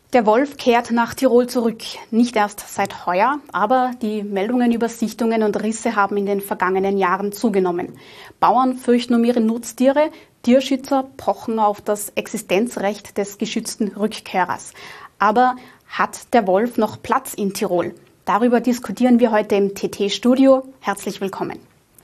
Der Wolf kehrt nach Tirol zurück. Nicht erst seit heuer, aber die Meldungen über Sichtungen und Risse haben in den vergangenen Jahren zugenommen. Bauern fürchten um ihre Nutztiere, Tierschützer pochen auf das Existenzrecht des geschützten Rückkehrers. Aber hat der Wolf noch Platz in Tirol? Darüber diskutieren wir heute im TT-Studio. Herzlich willkommen.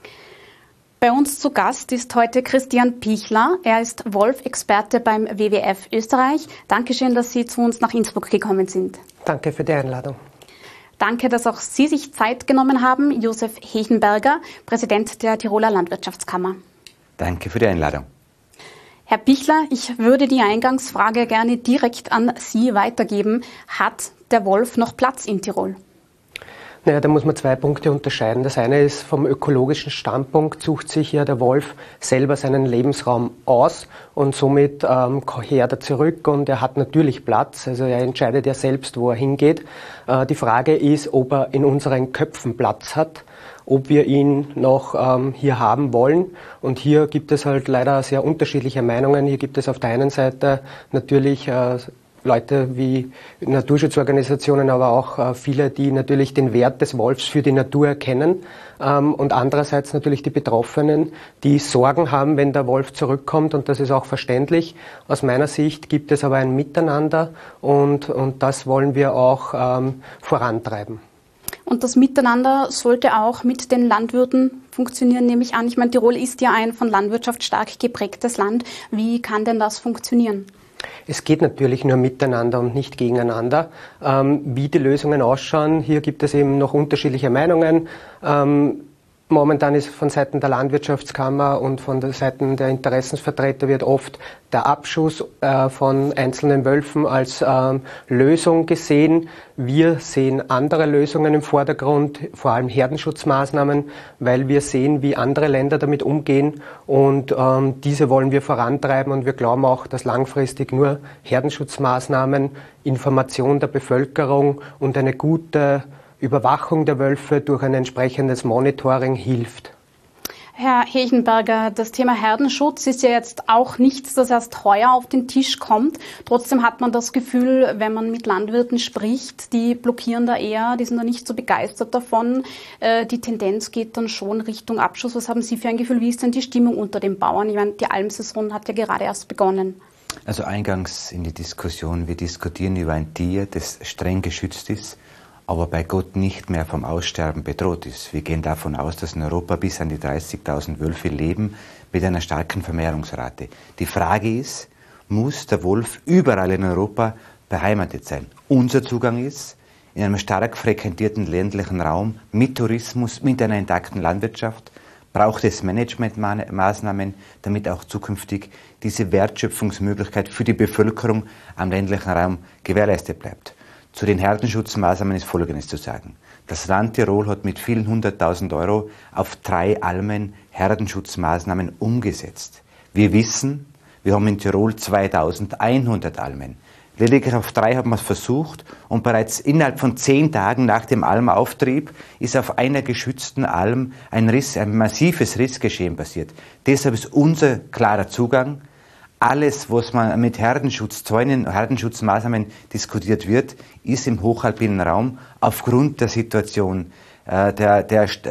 Bei uns zu Gast ist heute Christian Pichler. Er ist Wolf-Experte beim WWF Österreich. Dankeschön, dass Sie zu uns nach Innsbruck gekommen sind. Danke für die Einladung. Danke, dass auch Sie sich Zeit genommen haben. Josef Hechenberger, Präsident der Tiroler Landwirtschaftskammer. Danke für die Einladung. Herr Pichler, ich würde die Eingangsfrage gerne direkt an Sie weitergeben. Hat der Wolf noch Platz in Tirol? Naja, da muss man zwei Punkte unterscheiden. Das eine ist, vom ökologischen Standpunkt sucht sich ja der Wolf selber seinen Lebensraum aus und somit kehrt er zurück und er hat natürlich Platz. Also er entscheidet ja selbst, wo er hingeht. Die Frage ist, ob er in unseren Köpfen Platz hat, ob wir ihn noch hier haben wollen. Und hier gibt es halt leider sehr unterschiedliche Meinungen. Hier gibt es auf der einen Seite natürlich Leute wie Naturschutzorganisationen, aber auch viele, die natürlich den Wert des Wolfs für die Natur erkennen. Und andererseits natürlich die Betroffenen, die Sorgen haben, wenn der Wolf zurückkommt. Und das ist auch verständlich. Aus meiner Sicht gibt es aber ein Miteinander und das wollen wir auch vorantreiben. Und das Miteinander sollte auch mit den Landwirten funktionieren, nehme ich an. Ich meine, Tirol ist ja ein von Landwirtschaft stark geprägtes Land. Wie kann denn das funktionieren? Es geht natürlich nur miteinander und nicht gegeneinander. Wie die Lösungen ausschauen, hier gibt es eben noch unterschiedliche Meinungen. Momentan ist von Seiten der Landwirtschaftskammer und von der Seiten der Interessensvertreter wird oft der Abschuss von einzelnen Wölfen als Lösung gesehen. Wir sehen andere Lösungen im Vordergrund, vor allem Herdenschutzmaßnahmen, weil wir sehen, wie andere Länder damit umgehen und diese wollen wir vorantreiben und wir glauben auch, dass langfristig nur Herdenschutzmaßnahmen, Information der Bevölkerung und eine gute Überwachung der Wölfe durch ein entsprechendes Monitoring hilft. Herr Hechenberger, das Thema Herdenschutz ist ja jetzt auch nichts, das erst heuer auf den Tisch kommt. Trotzdem hat man das Gefühl, wenn man mit Landwirten spricht, die blockieren da eher, die sind da nicht so begeistert davon. Die Tendenz geht dann schon Richtung Abschuss. Was haben Sie für ein Gefühl? Wie ist denn die Stimmung unter den Bauern? Ich meine, die Almsaison hat ja gerade erst begonnen. Also eingangs in die Diskussion, wir diskutieren über ein Tier, das streng geschützt ist, aber bei Gott nicht mehr vom Aussterben bedroht ist. Wir gehen davon aus, dass in Europa bis an die 30.000 Wölfe leben mit einer starken Vermehrungsrate. Die Frage ist, muss der Wolf überall in Europa beheimatet sein? Unser Zugang ist, in einem stark frequentierten ländlichen Raum mit Tourismus, mit einer intakten Landwirtschaft, braucht es Managementmaßnahmen, damit auch zukünftig diese Wertschöpfungsmöglichkeit für die Bevölkerung am ländlichen Raum gewährleistet bleibt. Zu den Herdenschutzmaßnahmen ist Folgendes zu sagen. Das Land Tirol hat mit vielen 100.000 Euro auf 3 Almen Herdenschutzmaßnahmen umgesetzt. Wir wissen, wir haben in Tirol 2.100 Almen. Lediglich auf 3 haben wir es versucht und bereits innerhalb von 10 Tagen nach dem Almauftrieb ist auf einer geschützten Alm ein massives Rissgeschehen passiert. Deshalb ist unser klarer Zugang, alles, was man mit Herdenschutzmaßnahmen diskutiert wird, ist im hochalpinen Raum aufgrund der Situation der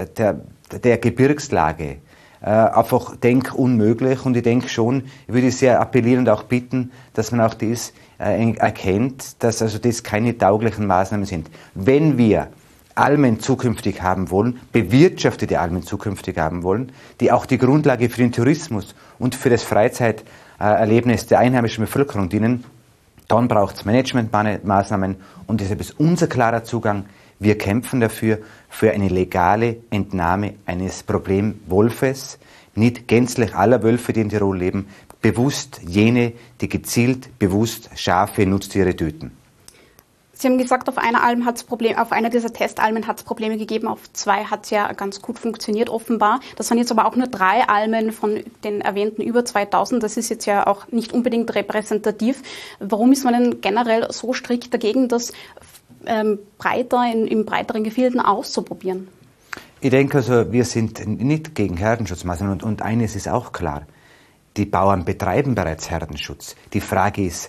Gebirgslage einfach unmöglich. Und ich denke schon, ich würde sehr appellieren und auch bitten, dass man auch das erkennt, dass also das keine tauglichen Maßnahmen sind. Wenn wir Almen zukünftig haben wollen, bewirtschaftete Almen zukünftig haben wollen, die auch die Grundlage für den Tourismus und für das Freizeiterlebnis der einheimischen Bevölkerung dienen, dann braucht es Managementmaßnahmen und deshalb ist unser klarer Zugang, wir kämpfen dafür, für eine legale Entnahme eines Problemwolfes, nicht gänzlich aller Wölfe, die in Tirol leben, bewusst jene, die gezielt, bewusst Schafe, Nutztiere töten. Sie haben gesagt, auf einer Alm hat's auf einer dieser Testalmen hat es Probleme gegeben, auf 2 hat es ja ganz gut funktioniert offenbar. Das waren jetzt aber auch nur 3 Almen von den erwähnten über 2.000. Das ist jetzt ja auch nicht unbedingt repräsentativ. Warum ist man denn generell so strikt dagegen, das breiter im breiteren Gefilden auszuprobieren? Ich denke also, wir sind nicht gegen Herdenschutzmaßnahmen und eines ist auch klar. Die Bauern betreiben bereits Herdenschutz. Die Frage ist,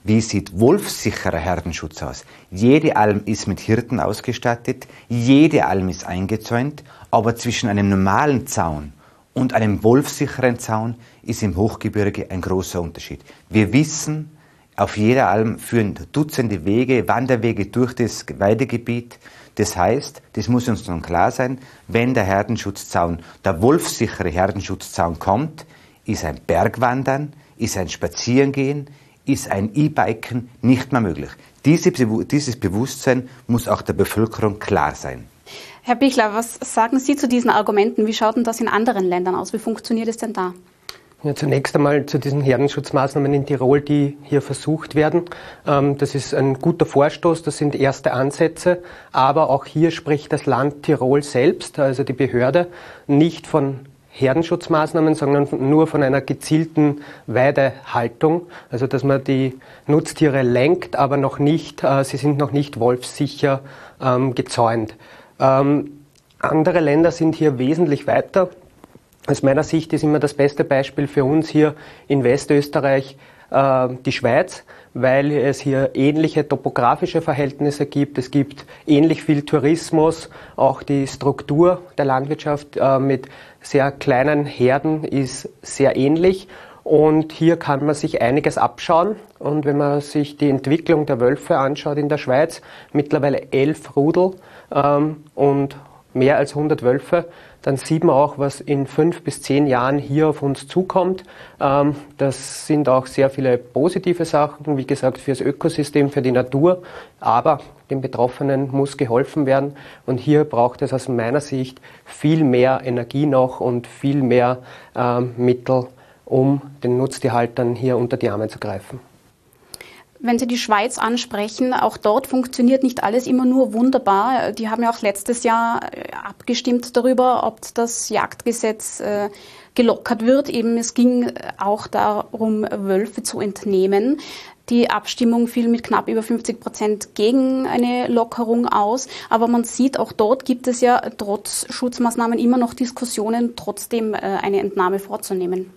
Wie sieht wolfssicherer Herdenschutz aus? Jede Alm ist mit Hirten ausgestattet, jede Alm ist eingezäunt, aber zwischen einem normalen Zaun und einem wolfssicheren Zaun ist im Hochgebirge ein großer Unterschied. Wir wissen, auf jeder Alm führen Dutzende Wege, Wanderwege durch das Weidegebiet. Das heißt, das muss uns nun klar sein, wenn der Herdenschutzzaun, der wolfssichere Herdenschutzzaun kommt, ist ein Bergwandern, ist ein Spazierengehen, ist ein E-Biken nicht mehr möglich. Dieses Bewusstsein muss auch der Bevölkerung klar sein. Herr Bichler, was sagen Sie zu diesen Argumenten? Wie schaut denn das in anderen Ländern aus? Wie funktioniert es denn da? Ja, zunächst einmal zu diesen Herdenschutzmaßnahmen in Tirol, die hier versucht werden. Das ist ein guter Vorstoß, das sind erste Ansätze, aber auch hier spricht das Land Tirol selbst, also die Behörde, nicht von Herdenschutzmaßnahmen, sondern nur von einer gezielten Weidehaltung, also dass man die Nutztiere lenkt, aber noch nicht, sie sind noch nicht wolfssicher gezäunt. Andere Länder sind hier wesentlich weiter. Aus meiner Sicht ist immer das beste Beispiel für uns hier in Westösterreich die Schweiz, weil es hier ähnliche topografische Verhältnisse gibt. Es gibt ähnlich viel Tourismus, auch die Struktur der Landwirtschaft mit sehr kleinen Herden ist sehr ähnlich. Und hier kann man sich einiges abschauen. Und wenn man sich die Entwicklung der Wölfe anschaut in der Schweiz, mittlerweile 11 Rudel und mehr als 100 Wölfe, dann sieht man auch, was in 5 bis 10 Jahren hier auf uns zukommt. Das sind auch sehr viele positive Sachen, wie gesagt, für das Ökosystem, für die Natur. Aber den Betroffenen muss geholfen werden. Und hier braucht es aus meiner Sicht viel mehr Energie noch und viel mehr Mittel, um den Nutztierhaltern hier unter die Arme zu greifen. Wenn Sie die Schweiz ansprechen, auch dort funktioniert nicht alles immer nur wunderbar. Die haben ja auch letztes Jahr abgestimmt darüber, ob das Jagdgesetz gelockert wird. Eben, es ging auch darum, Wölfe zu entnehmen. Die Abstimmung fiel mit knapp über 50% gegen eine Lockerung aus. Aber man sieht, auch dort gibt es ja trotz Schutzmaßnahmen immer noch Diskussionen, trotzdem eine Entnahme vorzunehmen.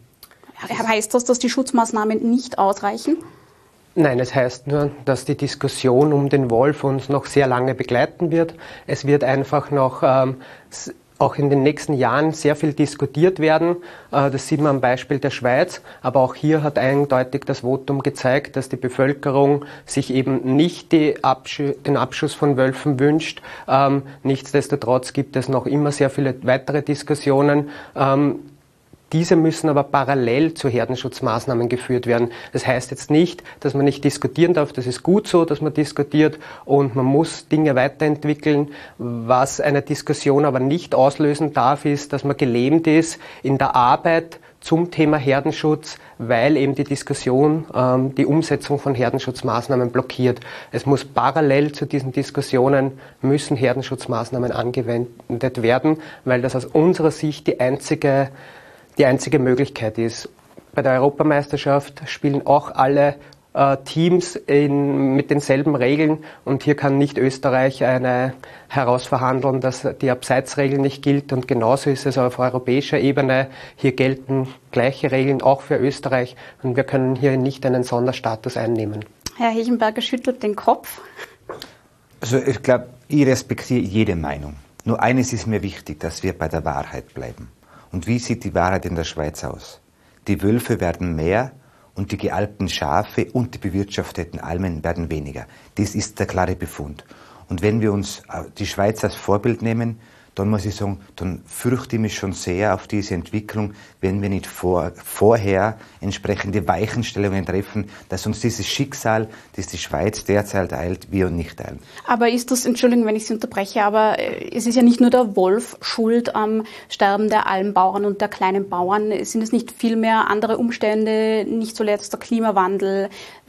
Heißt das, dass die Schutzmaßnahmen nicht ausreichen? Nein, es heißt nur, dass die Diskussion um den Wolf uns noch sehr lange begleiten wird. Es wird einfach noch auch in den nächsten Jahren sehr viel diskutiert werden. Das sieht man am Beispiel der Schweiz. Aber auch hier hat eindeutig das Votum gezeigt, dass die Bevölkerung sich eben nicht den Abschuss von Wölfen wünscht. Nichtsdestotrotz gibt es noch immer sehr viele weitere Diskussionen. Diese müssen aber parallel zu Herdenschutzmaßnahmen geführt werden. Das heißt jetzt nicht, dass man nicht diskutieren darf. Das ist gut so, dass man diskutiert und man muss Dinge weiterentwickeln. Was eine Diskussion aber nicht auslösen darf, ist, dass man gelähmt ist in der Arbeit zum Thema Herdenschutz, weil eben die Diskussion die Umsetzung von Herdenschutzmaßnahmen blockiert. Es muss parallel zu diesen Diskussionen müssen Herdenschutzmaßnahmen angewendet werden, weil das aus unserer Sicht die einzige Möglichkeit ist. Bei der Europameisterschaft spielen auch alle Teams mit denselben Regeln und hier kann nicht Österreich herausverhandeln, dass die Abseitsregel nicht gilt und genauso ist es auf europäischer Ebene. Hier gelten gleiche Regeln auch für Österreich und wir können hier nicht einen Sonderstatus einnehmen. Herr Hechenberger schüttelt den Kopf. Also ich glaube, ich respektiere jede Meinung. Nur eines ist mir wichtig, dass wir bei der Wahrheit bleiben. Und wie sieht die Wahrheit in der Schweiz aus? Die Wölfe werden mehr und die gealpten Schafe und die bewirtschafteten Almen werden weniger. Das ist der klare Befund. Und wenn wir uns die Schweiz als Vorbild nehmen, dann muss ich sagen, dann fürchte ich mich schon sehr auf diese Entwicklung, wenn wir nicht vorher entsprechende Weichenstellungen treffen, dass uns dieses Schicksal, das die Schweiz derzeit eilt, wir und nicht teilen. Aber ist das, Entschuldigung, wenn ich Sie unterbreche, aber es ist ja nicht nur der Wolf schuld am Sterben der Almbauern und der kleinen Bauern. Sind es nicht vielmehr andere Umstände, nicht zuletzt der Klimawandel,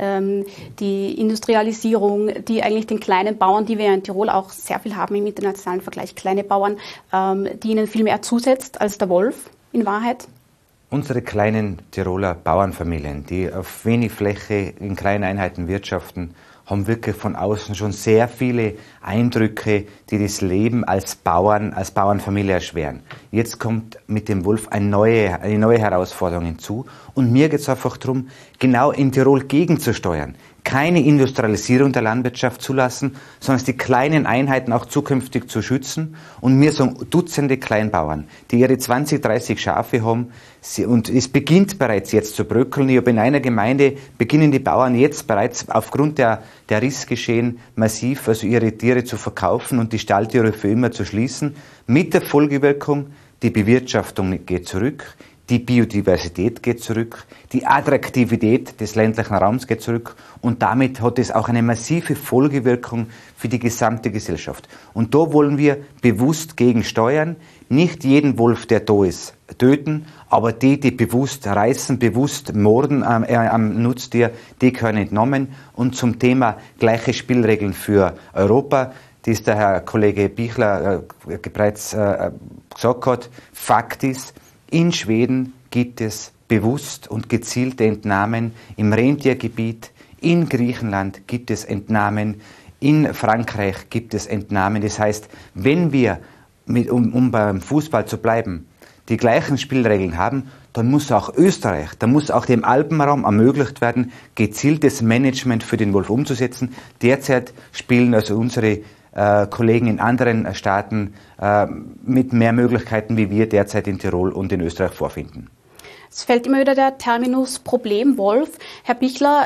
die Industrialisierung, die eigentlich den kleinen Bauern, die wir ja in Tirol auch sehr viel haben im internationalen Vergleich, kleine Bauern, die ihnen viel mehr zusetzt als der Wolf in Wahrheit? Unsere kleinen Tiroler Bauernfamilien, die auf wenig Fläche in kleinen Einheiten wirtschaften haben wirklich von außen schon sehr viele Eindrücke, die das Leben als Bauernfamilie erschweren. Jetzt kommt mit dem Wolf eine neue Herausforderung hinzu. Und mir geht es einfach darum, genau in Tirol gegenzusteuern. Keine Industrialisierung der Landwirtschaft zulassen, sondern die kleinen Einheiten auch zukünftig zu schützen. Und mir sagen Dutzende Kleinbauern, die ihre 20, 30 Schafe haben, und es beginnt bereits jetzt zu bröckeln. Ich habe in einer Gemeinde, beginnen die Bauern jetzt bereits aufgrund der Rissgeschehen massiv, also ihre Tiere zu verkaufen und die Stalltiere für immer zu schließen. Mit der Folgewirkung, die Bewirtschaftung geht zurück, die Biodiversität geht zurück, die Attraktivität des ländlichen Raums geht zurück und damit hat es auch eine massive Folgewirkung für die gesamte Gesellschaft. Und da wollen wir bewusst gegensteuern, nicht jeden Wolf, der da ist, töten, aber die bewusst reißen, bewusst morden am Nutztier, die können entnommen. Und zum Thema gleiche Spielregeln für Europa, das der Herr Kollege Bichler bereits gesagt hat, Fakt ist, in Schweden gibt es bewusst und gezielte Entnahmen im Rentiergebiet, in Griechenland gibt es Entnahmen, in Frankreich gibt es Entnahmen. Das heißt, wenn wir, um beim Fußball zu bleiben, die gleichen Spielregeln haben, dann muss auch Österreich, dann muss auch dem Alpenraum ermöglicht werden, gezieltes Management für den Wolf umzusetzen. Derzeit spielen also unsere Kollegen in anderen Staaten mit mehr Möglichkeiten, wie wir derzeit in Tirol und in Österreich vorfinden. Es fällt immer wieder der Terminus Problemwolf. Herr Bichler,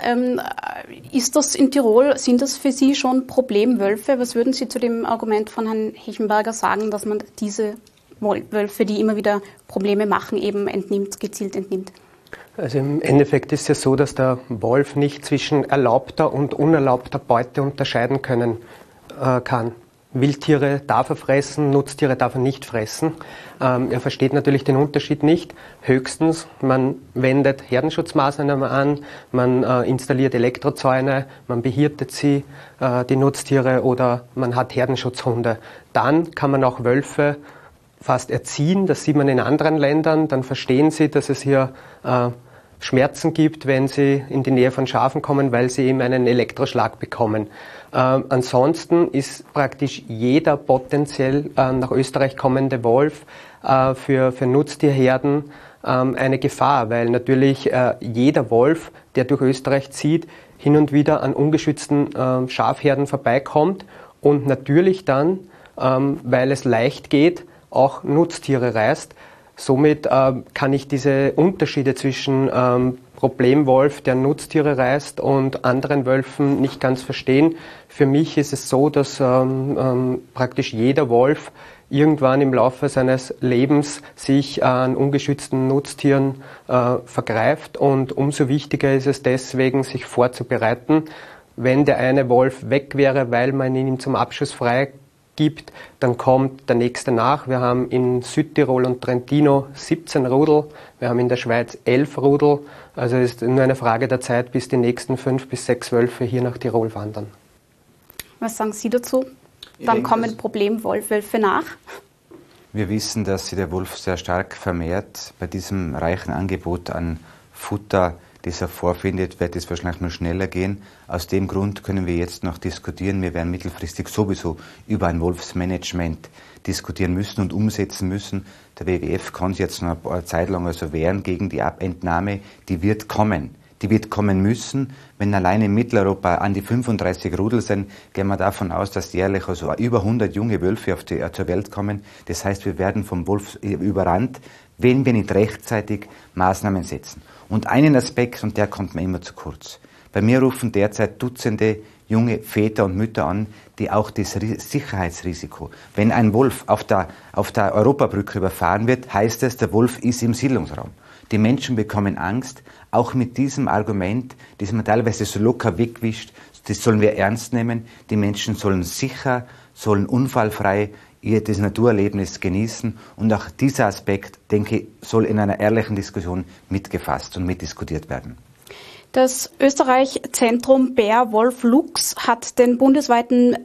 ist das in Tirol, sind das für Sie schon Problemwölfe? Was würden Sie zu dem Argument von Herrn Hechenberger sagen, dass man diese Wölfe, die immer wieder Probleme machen, eben gezielt entnimmt? Also im Endeffekt ist es ja so, dass der Wolf nicht zwischen erlaubter und unerlaubter Beute unterscheiden kann. Wildtiere darf er fressen, Nutztiere darf er nicht fressen. Er versteht natürlich den Unterschied nicht. Höchstens, man wendet Herdenschutzmaßnahmen an, man installiert Elektrozäune, man behirtet sie, die Nutztiere, oder man hat Herdenschutzhunde. Dann kann man auch Wölfe fast erziehen, das sieht man in anderen Ländern, dann verstehen sie, dass es hier Schmerzen gibt, wenn sie in die Nähe von Schafen kommen, weil sie eben einen Elektroschlag bekommen. Ansonsten ist praktisch jeder potenziell nach Österreich kommende Wolf für Nutztierherden eine Gefahr, weil natürlich jeder Wolf, der durch Österreich zieht, hin und wieder an ungeschützten Schafherden vorbeikommt und natürlich dann, weil es leicht geht, auch Nutztiere reißt. Somit kann ich diese Unterschiede zwischen Problemwolf, der Nutztiere reißt, und anderen Wölfen nicht ganz verstehen. Für mich ist es so, dass praktisch jeder Wolf irgendwann im Laufe seines Lebens sich an ungeschützten Nutztieren vergreift, und umso wichtiger ist es deswegen, sich vorzubereiten. Wenn der eine Wolf weg wäre, weil man ihn zum Abschuss frei gibt, dann kommt der nächste nach. Wir haben in Südtirol und Trentino 17 Rudel, wir haben in der Schweiz 11 Rudel. Also es ist nur eine Frage der Zeit, bis die nächsten 5 bis 6 Wölfe hier nach Tirol wandern. Was sagen Sie dazu? Dann kommen Problemwölfe nach? Wir wissen, dass sich der Wolf sehr stark vermehrt. Bei diesem reichen Angebot an Futter, das er vorfindet, wird es wahrscheinlich nur schneller gehen. Aus dem Grund können wir jetzt noch diskutieren. Wir werden mittelfristig sowieso über ein Wolfsmanagement diskutieren müssen und umsetzen müssen. Der WWF kann sich jetzt noch eine Zeit lang also wehren gegen die Abentnahme. Die wird kommen. Die wird kommen müssen. Wenn allein in Mitteleuropa an die 35 Rudel sind, gehen wir davon aus, dass jährlich also über 100 junge Wölfe zur Welt kommen. Das heißt, wir werden vom Wolf überrannt, wenn wir nicht rechtzeitig Maßnahmen setzen. Und einen Aspekt, und der kommt mir immer zu kurz. Bei mir rufen derzeit Dutzende junge Väter und Mütter an, die auch das Sicherheitsrisiko. Wenn ein Wolf auf der Europabrücke überfahren wird, heißt es, der Wolf ist im Siedlungsraum. Die Menschen bekommen Angst, auch mit diesem Argument, das man teilweise so locker wegwischt. Das sollen wir ernst nehmen. Die Menschen sollen sicher, sollen unfallfrei das Naturerlebnis genießen. Und auch dieser Aspekt, denke ich, soll in einer ehrlichen Diskussion mitgefasst und mitdiskutiert werden. Das Österreich-Zentrum Bär-Wolf-Luchs hat den bundesweiten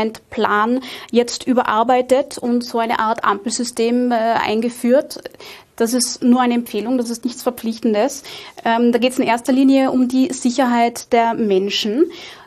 Wolfsmanagementplan jetzt überarbeitet und so eine Art Ampelsystem eingeführt. Das ist nur eine Empfehlung, das ist nichts Verpflichtendes. Da geht es in erster Linie um die Sicherheit der Menschen.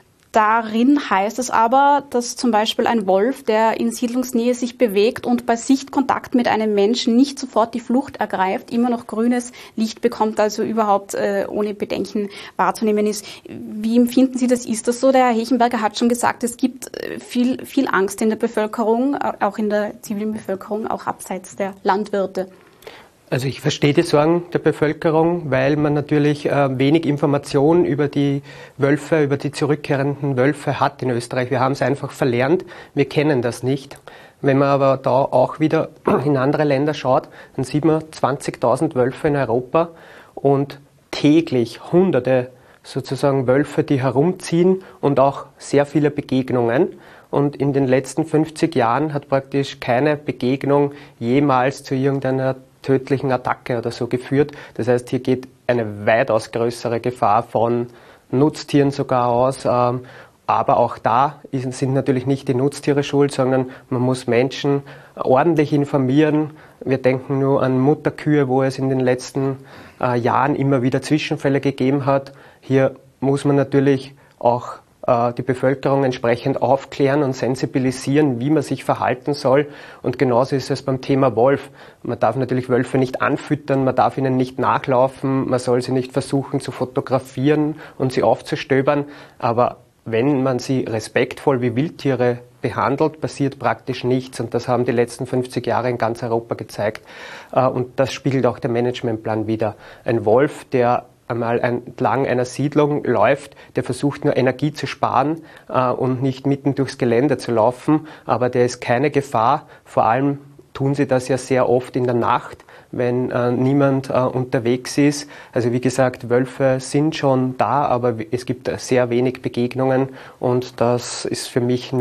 Darin heißt es aber, dass zum Beispiel ein Wolf, der in Siedlungsnähe sich bewegt und bei Sichtkontakt mit einem Menschen nicht sofort die Flucht ergreift, immer noch grünes Licht bekommt, also überhaupt ohne Bedenken wahrzunehmen ist. Wie empfinden Sie das? Ist das so? Der Herr Hechenberger hat schon gesagt, es gibt viel Angst in der Bevölkerung, auch in der zivilen Bevölkerung, auch abseits der Landwirte. Also ich verstehe die Sorgen der Bevölkerung, weil man natürlich wenig Information über die Wölfe, über die zurückkehrenden Wölfe hat in Österreich. Wir haben es einfach verlernt, wir kennen das nicht. Wenn man aber da auch wieder in andere Länder schaut, dann sieht man 20.000 Wölfe in Europa und täglich Hunderte sozusagen Wölfe, die herumziehen und auch sehr viele Begegnungen. Und in den letzten 50 Jahren hat praktisch keine Begegnung jemals zu irgendeiner tödlichen Attacke oder so geführt. Das heißt, hier geht eine weitaus größere Gefahr von Nutztieren sogar aus. Aber auch da sind natürlich nicht die Nutztiere schuld, sondern man muss Menschen ordentlich informieren. Wir denken nur an Mutterkühe, wo es in den letzten Jahren immer wieder Zwischenfälle gegeben hat. Hier muss man natürlich auch die Bevölkerung entsprechend aufklären und sensibilisieren, wie man sich verhalten soll. Und genauso ist es beim Thema Wolf. Man darf natürlich Wölfe nicht anfüttern, man darf ihnen nicht nachlaufen, man soll sie nicht versuchen zu fotografieren und sie aufzustöbern. Aber wenn man sie respektvoll wie Wildtiere behandelt, passiert praktisch nichts. Und das haben die letzten 50 Jahre in ganz Europa gezeigt. Und das spiegelt auch der Managementplan wider. Ein Wolf, der einmal entlang einer Siedlung läuft, der versucht nur Energie zu sparen und nicht mitten durchs Gelände zu laufen, aber der ist keine Gefahr. Vor allem tun sie das ja sehr oft in der Nacht, wenn niemand unterwegs ist. Also wie gesagt, Wölfe sind schon da, aber es gibt sehr wenig Begegnungen und das ist für mich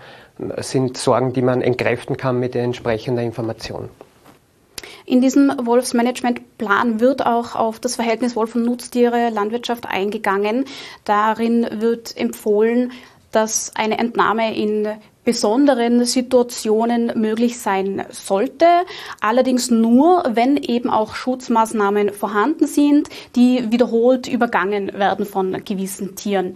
sind Sorgen, die man entkräften kann mit entsprechender Information. In diesem Wolfsmanagementplan wird auch auf das Verhältnis Wolf und Nutztiere, Landwirtschaft eingegangen. Darin wird empfohlen, dass eine Entnahme in besonderen Situationen möglich sein sollte, allerdings nur, wenn eben auch Schutzmaßnahmen vorhanden sind, die wiederholt übergangen werden von gewissen Tieren.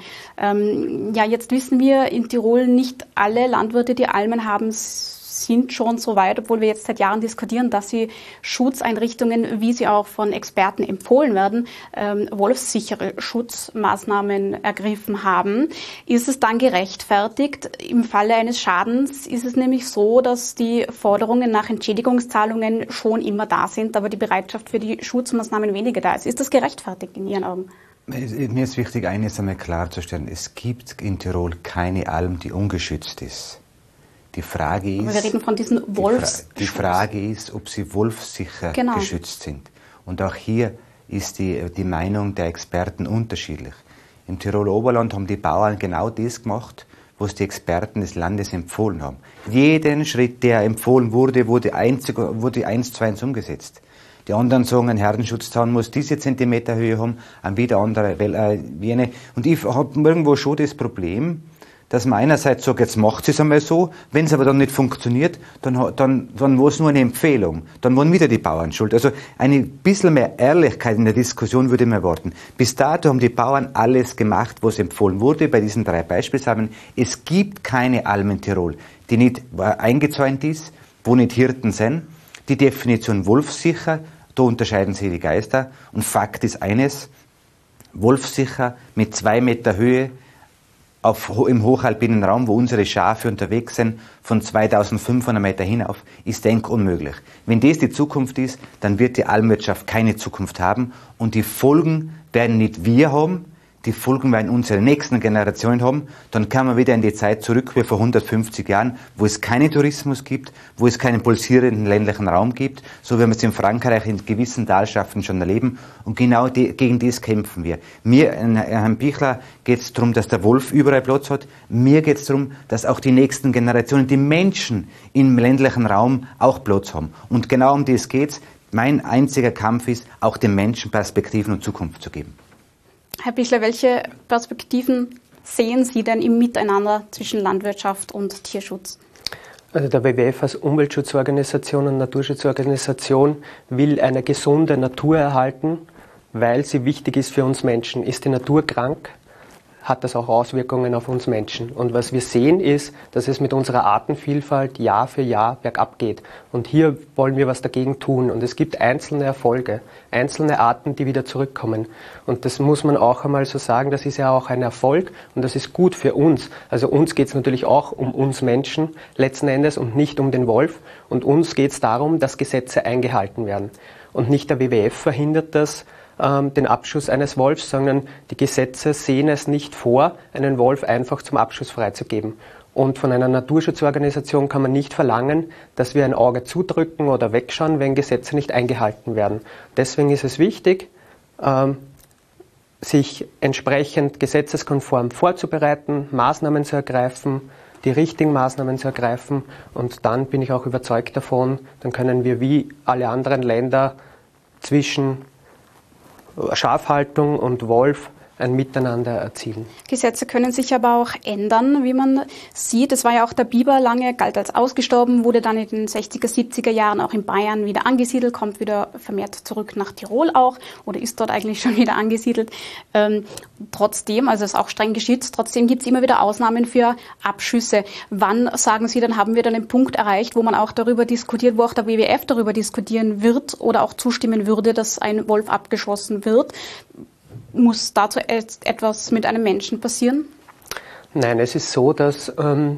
Jetzt wissen wir in Tirol, nicht alle Landwirte, die Almen haben, sind schon so weit, obwohl wir jetzt seit Jahren diskutieren, dass sie Schutzeinrichtungen, wie sie auch von Experten empfohlen werden, wolfssichere Schutzmaßnahmen ergriffen haben. Ist es dann gerechtfertigt? Im Falle eines Schadens ist es nämlich so, dass die Forderungen nach Entschädigungszahlungen schon immer da sind, aber die Bereitschaft für die Schutzmaßnahmen weniger da ist. Ist das gerechtfertigt in Ihren Augen? Mir ist wichtig, eines einmal klarzustellen. Es gibt in Tirol keine Alm, die ungeschützt ist. Die Frage ist, wir reden von diesen die Frage ist, ob sie wolfssicher geschützt sind. Und auch hier ist die Meinung der Experten unterschiedlich. Im Tiroler Oberland haben die Bauern genau das gemacht, was die Experten des Landes empfohlen haben. Jeden Schritt, der empfohlen wurde, wurde 1:1 umgesetzt. Die anderen sagen, ein Herdenschutzaun muss diese Zentimeter Höhe haben, wieder andere jene. Und ich habe irgendwo schon das Problem, dass man einerseits sagt, jetzt macht es einmal so, wenn es aber dann nicht funktioniert, dann war es nur eine Empfehlung. Dann waren wieder die Bauern schuld. Also ein bisschen mehr Ehrlichkeit in der Diskussion würde ich mir erwarten. Bis dato haben die Bauern alles gemacht, was empfohlen wurde, bei diesen 3 Beispielsamen. Es gibt keine Alm in Tirol, die nicht eingezäunt ist, wo nicht Hirten sind. Die Definition wolfssicher, da unterscheiden sich die Geister. Und Fakt ist eines, wolfssicher mit 2 Meter Höhe, im hochalpinen Raum, wo unsere Schafe unterwegs sind, von 2500 Meter hinauf, ist unmöglich. Wenn das die Zukunft ist, dann wird die Almwirtschaft keine Zukunft haben und die Folgen werden nicht wir haben, die Folgen werden unsere nächsten Generationen haben. Dann kann man wieder in die Zeit zurück wie vor 150 Jahren, wo es keinen Tourismus gibt, wo es keinen pulsierenden ländlichen Raum gibt, so wie wir es in Frankreich in gewissen Talschaften schon erleben. Und genau gegen das kämpfen wir. Mir, Herrn Pichler, geht es darum, dass der Wolf überall Platz hat. Mir geht es darum, dass auch die nächsten Generationen, die Menschen im ländlichen Raum auch Platz haben. Und genau um das geht's. Mein einziger Kampf ist, auch den Menschen Perspektiven und Zukunft zu geben. Herr Pichler, welche Perspektiven sehen Sie denn im Miteinander zwischen Landwirtschaft und Tierschutz? Also der WWF als Umweltschutzorganisation und Naturschutzorganisation will eine gesunde Natur erhalten, weil sie wichtig ist für uns Menschen. Ist die Natur krank, hat das auch Auswirkungen auf uns Menschen. Und was wir sehen ist, dass es mit unserer Artenvielfalt Jahr für Jahr bergab geht. Und hier wollen wir was dagegen tun. Und es gibt einzelne Erfolge, einzelne Arten, die wieder zurückkommen. Und das muss man auch einmal so sagen, das ist ja auch ein Erfolg und das ist gut für uns. Also uns geht es natürlich auch um uns Menschen letzten Endes und nicht um den Wolf. Und uns geht es darum, dass Gesetze eingehalten werden. Und nicht der WWF verhindert das, den Abschuss eines Wolfs, sondern die Gesetze sehen es nicht vor, einen Wolf einfach zum Abschuss freizugeben. Und von einer Naturschutzorganisation kann man nicht verlangen, dass wir ein Auge zudrücken oder wegschauen, wenn Gesetze nicht eingehalten werden. Deswegen ist es wichtig, sich entsprechend gesetzeskonform vorzubereiten, Maßnahmen zu ergreifen, die richtigen Maßnahmen zu ergreifen. Und dann bin ich auch überzeugt davon, dann können wir wie alle anderen Länder zwischen Schafhaltung und Wolf ein Miteinander erzielen. Gesetze können sich aber auch ändern, wie man sieht. Es war ja auch der Biber lange, galt als ausgestorben, wurde dann in den 60er, 70er Jahren auch in Bayern wieder angesiedelt, kommt wieder vermehrt zurück nach Tirol auch oder ist dort eigentlich schon wieder angesiedelt. Trotzdem, also es ist auch streng geschützt, trotzdem gibt es immer wieder Ausnahmen für Abschüsse. Wann, sagen Sie, dann haben wir dann den Punkt erreicht, wo man auch darüber diskutiert, wo auch der WWF darüber diskutieren wird oder auch zustimmen würde, dass ein Wolf abgeschossen wird? Muss dazu etwas mit einem Menschen passieren? Nein, es ist so, dass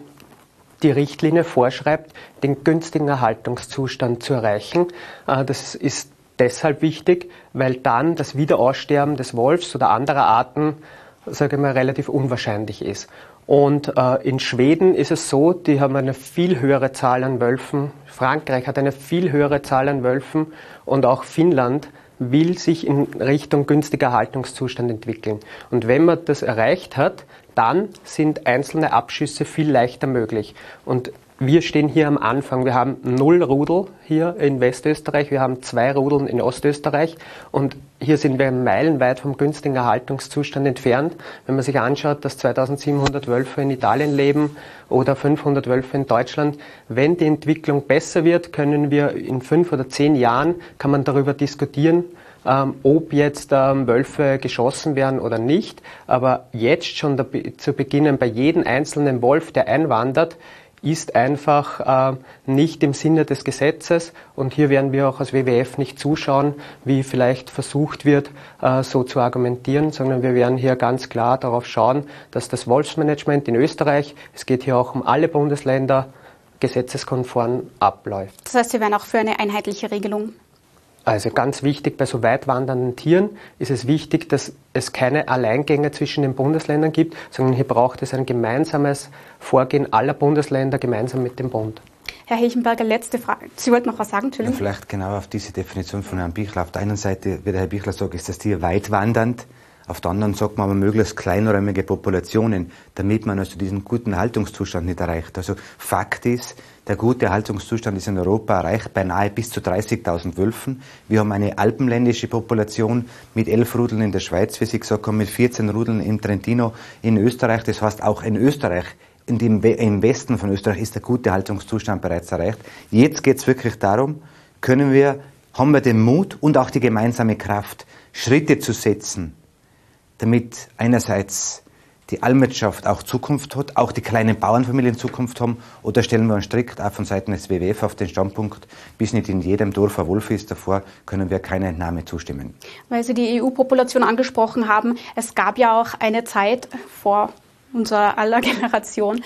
die Richtlinie vorschreibt, den günstigen Erhaltungszustand zu erreichen. Das ist deshalb wichtig, weil dann das Wiederaussterben des Wolfs oder anderer Arten, sage ich mal, relativ unwahrscheinlich ist. Und in Schweden ist es so, die haben eine viel höhere Zahl an Wölfen. Frankreich hat eine viel höhere Zahl an Wölfen und auch Finnland will sich in Richtung günstiger Erhaltungszustand entwickeln. Und wenn man das erreicht hat, dann sind einzelne Abschüsse viel leichter möglich. Und wir stehen hier am Anfang. Wir haben 0 Rudel hier in Westösterreich, wir haben 2 Rudeln in Ostösterreich und hier sind wir meilenweit vom günstigen Erhaltungszustand entfernt. Wenn man sich anschaut, dass 2700 Wölfe in Italien leben oder 500 Wölfe in Deutschland, wenn die Entwicklung besser wird, können wir in 5 oder 10 Jahren, kann man darüber diskutieren, ob jetzt Wölfe geschossen werden oder nicht. Aber jetzt schon zu beginnen, bei jedem einzelnen Wolf, der einwandert, ist einfach nicht im Sinne des Gesetzes und hier werden wir auch als WWF nicht zuschauen, wie vielleicht versucht wird, so zu argumentieren, sondern wir werden hier ganz klar darauf schauen, dass das Wolfsmanagement in Österreich, es geht hier auch um alle Bundesländer, gesetzeskonform abläuft. Das heißt, Sie wären auch für eine einheitliche Regelung? Also ganz wichtig, bei so weit wandernden Tieren ist es wichtig, dass es keine Alleingänge zwischen den Bundesländern gibt, sondern hier braucht es ein gemeinsames Vorgehen aller Bundesländer gemeinsam mit dem Bund. Herr Hechenberger, letzte Frage. Sie wollten noch was sagen, Entschuldigung? Ja, vielleicht genau auf diese Definition von Herrn Bichler. Auf der einen Seite, wie der Herr Bichler sagt, ist das Tier weit wandernd. Auf der anderen sagt man aber möglichst kleinräumige Populationen, damit man also diesen guten Erhaltungszustand nicht erreicht. Also Fakt ist, der gute Erhaltungszustand ist in Europa erreicht bei nahe bis zu 30.000 Wölfen. Wir haben eine alpenländische Population mit 11 Rudeln in der Schweiz, wie Sie gesagt haben, mit 14 Rudeln in Trentino in Österreich. Das heißt, auch in Österreich, im Westen von Österreich ist der gute Erhaltungszustand bereits erreicht. Jetzt geht es wirklich darum, haben wir den Mut und auch die gemeinsame Kraft, Schritte zu setzen, damit einerseits die Almwirtschaft auch Zukunft hat, auch die kleinen Bauernfamilien Zukunft haben, oder stellen wir uns strikt auch von Seiten des WWF auf den Standpunkt, bis nicht in jedem Dorf ein Wolf ist, davor können wir keine Entnahme zustimmen. Weil Sie die EU-Population angesprochen haben, es gab ja auch eine Zeit vor unserer aller Generation,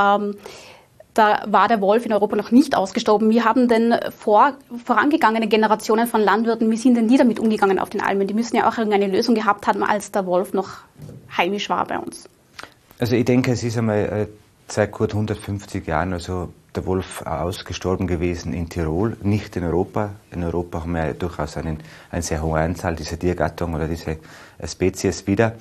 da war der Wolf in Europa noch nicht ausgestorben. Wie haben denn vorangegangene Generationen von Landwirten, wie sind denn die damit umgegangen auf den Almen? Die müssen ja auch irgendeine Lösung gehabt haben, als der Wolf noch heimisch war bei uns. Also ich denke, es ist einmal seit gut 150 Jahren also der Wolf ausgestorben gewesen in Tirol, nicht in Europa. In Europa haben wir ja durchaus eine sehr hohe Anzahl dieser Tiergattung oder dieser Spezies wieder.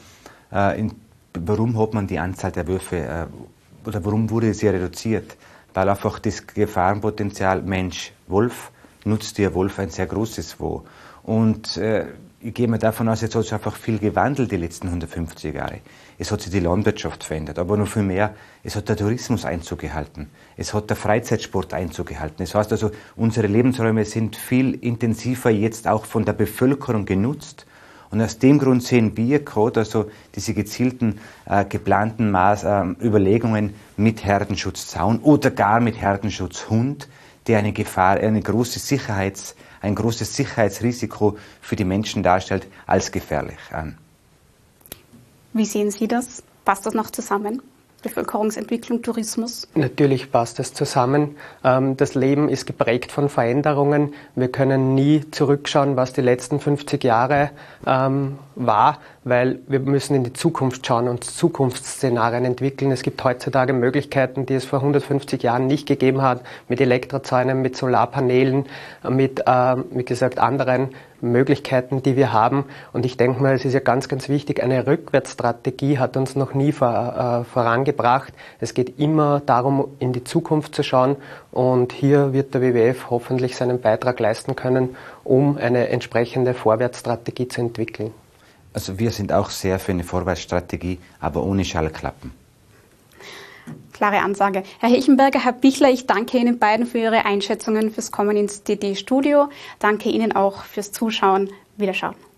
Warum hat man die Anzahl der Wölfe oder warum wurde sie reduziert? Weil einfach das Gefahrenpotenzial Mensch-Wolf, Nutztier-Wolf ein sehr großes war. Und ich gehe mal davon aus, jetzt hat sich einfach viel gewandelt die letzten 150 Jahre. Es hat sich die Landwirtschaft verändert, aber noch viel mehr, es hat der Tourismus Einzug gehalten. Es hat der Freizeitsport Einzug gehalten. Das heißt also, unsere Lebensräume sind viel intensiver jetzt auch von der Bevölkerung genutzt. Und aus dem Grund sehen wir gerade also diese gezielten, geplanten Überlegungen mit Herdenschutzzaun oder gar mit Herdenschutzhund, der eine Gefahr, ein großes Sicherheitsrisiko für die Menschen darstellt, als gefährlich an. Wie sehen Sie das? Passt das noch zusammen? Bevölkerungsentwicklung, Tourismus? Natürlich passt das zusammen. Das Leben ist geprägt von Veränderungen. Wir können nie zurückschauen, was die letzten 50 Jahre war, weil wir müssen in die Zukunft schauen und Zukunftsszenarien entwickeln. Es gibt heutzutage Möglichkeiten, die es vor 150 Jahren nicht gegeben hat, mit Elektrozäunen, mit Solarpanelen, mit, wie gesagt, anderen Möglichkeiten, die wir haben. Und ich denke mal, es ist ja ganz, ganz wichtig, eine Rückwärtsstrategie hat uns noch nie vorangebracht. Es geht immer darum, in die Zukunft zu schauen. Und hier wird der WWF hoffentlich seinen Beitrag leisten können, um eine entsprechende Vorwärtsstrategie zu entwickeln. Also wir sind auch sehr für eine Vorwärtsstrategie, aber ohne Schallklappen. Klare Ansage. Herr Hechenberger, Herr Bichler, ich danke Ihnen beiden für Ihre Einschätzungen, fürs Kommen ins DD-Studio. Danke Ihnen auch fürs Zuschauen. Wiederschauen.